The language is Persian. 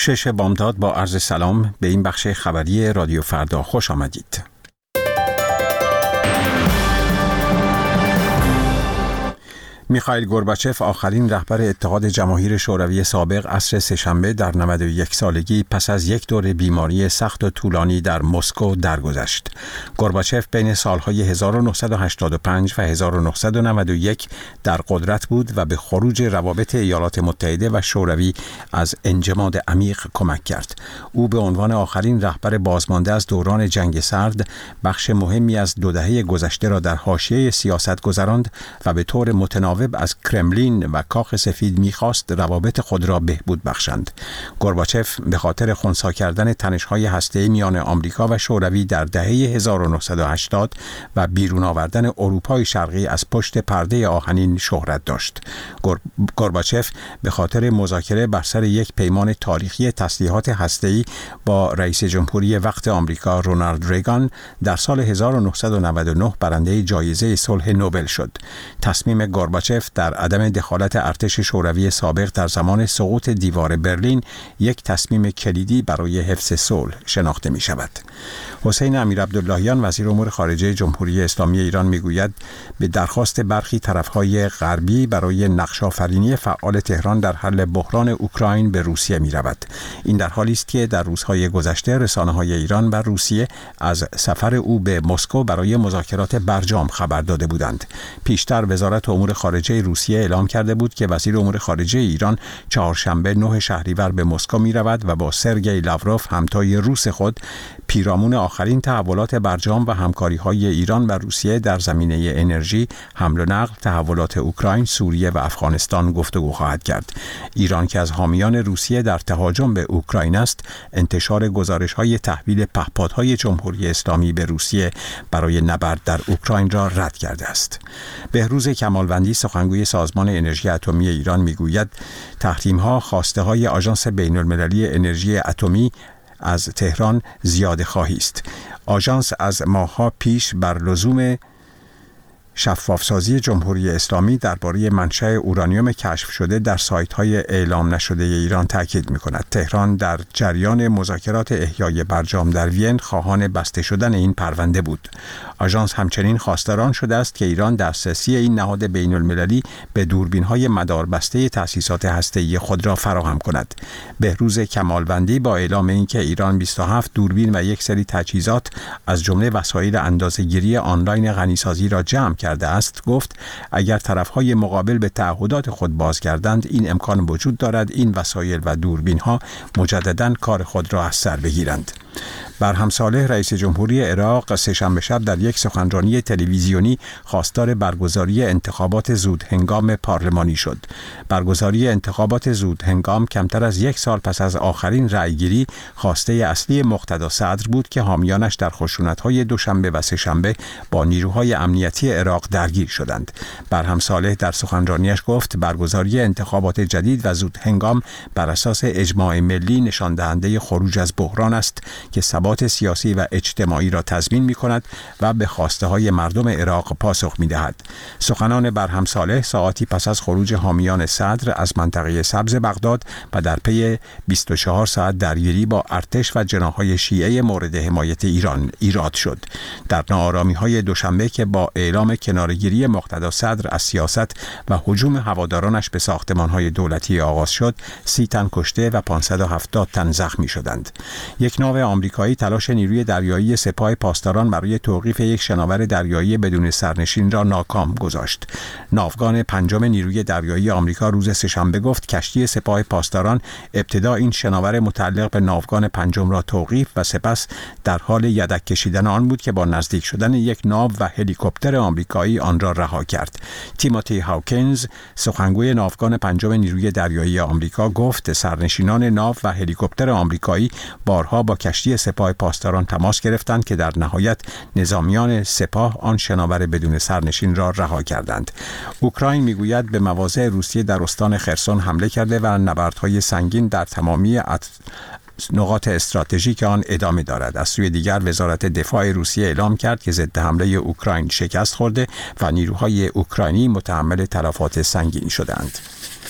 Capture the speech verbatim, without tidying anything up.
شش بامداد با عرض سلام به این بخش خبری رادیو فردا خوش آمدید. میخائیل گورباچف آخرین رهبر اتحاد جماهیر شوروی سابق عصر سه‌شنبه در نود و یک سالگی پس از یک دور بیماری سخت و طولانی در مسکو درگذشت. گورباچف بین سالهای هزار و نهصد و هشتاد و پنج و هزار و نهصد و نود و یک در قدرت بود و به خروج روابط ایالات متحده و شوروی از انجماد عمیق کمک کرد. او به عنوان آخرین رهبر بازمانده از دوران جنگ سرد بخش مهمی از دو دهه گذشته را در حاشیه سیاست گذراند و به طور متناوب از کرملین و کاخ سفید می‌خواست روابط خود را بهبود بخشند. گورباچف به خاطر خنثی کردن تنش‌های هسته‌ای میان آمریکا و شوروی در دهه هزار و نهصد و هشتاد و بیرون آوردن اروپای شرقی از پشت پرده آهنین شهرت داشت. گورباچف به خاطر مذاکره بر سر یک پیمان تاریخی تسلیحات هسته‌ای با رئیس جمهوری وقت آمریکا رونالد ریگان در سال هزار و نهصد و نود و نه برنده جایزه صلح نوبل شد. تصمیم گورباچف در عدم دخالت ارتش شوروی سابق در زمان سقوط دیوار برلین یک تصمیم کلیدی برای حفظ صلح شناخته می شود. حسین امیرعبداللهیان وزیر امور خارجه جمهوری اسلامی ایران می گوید به درخواست برخی طرفهای غربی برای نقش‌آفرینی فعال تهران در حل بحران اوکراین به روسیه می رود. این در حالی است که در روزهای گذشته رسانه‌های ایران و روسیه از سفر او به مسکو برای مذاکرات برجام خبر داده بودند. پیشتر وزارت امور خارجه روسیه اعلام کرده بود که وزیر امور خارجه ایران چهارشنبه نه شهریور به مسکو می رود و با سرگئی لاوروف همتای روس خود پیرامون آخرین تحولات برجام و همکاری‌های ایران و روسیه در زمینه انرژی، حمل و نقل، تحولات اوکراین، سوریه و افغانستان گفتگو خواهد کرد. ایران که از حامیان روسیه در تهاجم به اوکراین است، انتشار گزارش‌های تحویل پهپادهای جمهوری اسلامی به روسیه برای نبرد در اوکراین را رد کرده است. بهروز کمالوندی سخنگوی سازمان انرژی اتمی ایران میگوید تحریم‌ها خواسته‌های آژانس بین‌المللی انرژی اتمی از تهران زیاده خواهی است. آژانس از ماه‌ها پیش بر لزوم شفافسازی جمهوری اسلامی درباره منشأ اورانیوم کشف شده در سایت‌های اعلام نشده ایران تاکید می‌کند. تهران در جریان مذاکرات احیای برجام در وین خواهان بسته شدن این پرونده بود. آژانس همچنین خواستار شده است که ایران دسترسی این نهاد بین‌المللی به دوربین‌های مداربسته تأسیسات هسته‌ای خود را فراهم کند. بهروز کمالوندی با اعلام اینکه ایران بیست و هفت دوربین و یک سری تجهیزات از جمله وسایل اندازه‌گیری آنلاین غنیسازی را جمع کرده است، گفت اگر طرفهای مقابل به تعهدات خود بازگردند این امکان وجود دارد این وسایل و دوربین ها مجدداً کار خود را از سر بگیرند. برهم صالح رئیس جمهوری عراق سه‌شنبه شب در یک سخنرانی تلویزیونی خواستار برگزاری انتخابات زود هنگام پارلمانی شد. برگزاری انتخابات زود هنگام کمتر از یک سال پس از آخرین رأیگیری خواسته اصلی مقتدا صدر بود که حامیانش در خشونت‌های دوشنبه و سه‌شنبه با نیروهای امنیتی عراق درگیر شدند. برهم صالح در سخنرانیش گفت برگزاری انتخابات جدید و زود هنگام بر اساس اجماع ملی نشان دهنده خروج از بحران است که ثبات سیاسی و اجتماعی را تضمین می‌کند و به خواسته‌های مردم عراق پاسخ می‌دهد. سخنان برهم صالح ساعتی پس از خروج حامیان صدر از منطقه سبز بغداد و در پی بیست و چهار ساعت درگیری با ارتش و جناح‌های شیعه مورد حمایت ایران ایراد شد. در ناآرامی‌های دوشنبه که با اعلام کناره‌گیری مقتدا صدر از سیاست و هجوم هوادارانش به ساختمان‌های دولتی آغاز شد، سی تن کشته و پانصد و هفتاد تن زخمی شدند. یک ناو آمریکایی تلاش نیروی دریایی سپاه پاسداران برای توقیف یک شناور دریایی بدون سرنشین را ناکام گذاشت. ناوگان پنجم نیروی دریایی آمریکا روز سه‌شنبه گفت کشتی سپاه پاسداران ابتدا این شناور متعلق به ناوگان پنجم را توقیف و سپس در حال یدک کشیدن آن بود که با نزدیک شدن یک ناو و هلیکوپتر آمریکایی آن را رها کرد. تیموتی هاوکینز سخنگوی ناوگان پنجم نیروی دریایی آمریکا گفت سرنشینان ناو و هلیکوپتر آمریکایی بارها با کشتی سپاه پاسداران تماس گرفتند که در نهایت نظامیان سپاه آن شناور بدون سرنشین را رها کردند. اوکراین میگوید به مواضع روسیه در استان خرسون حمله کرده و نبردهای سنگین در تمامی نقاط استراتژیک آن ادامه دارد. از سوی دیگر وزارت دفاع روسیه اعلام کرد که ضد حمله اوکراین شکست خورده و نیروهای اوکراینی متحمل تلفات سنگین شدند.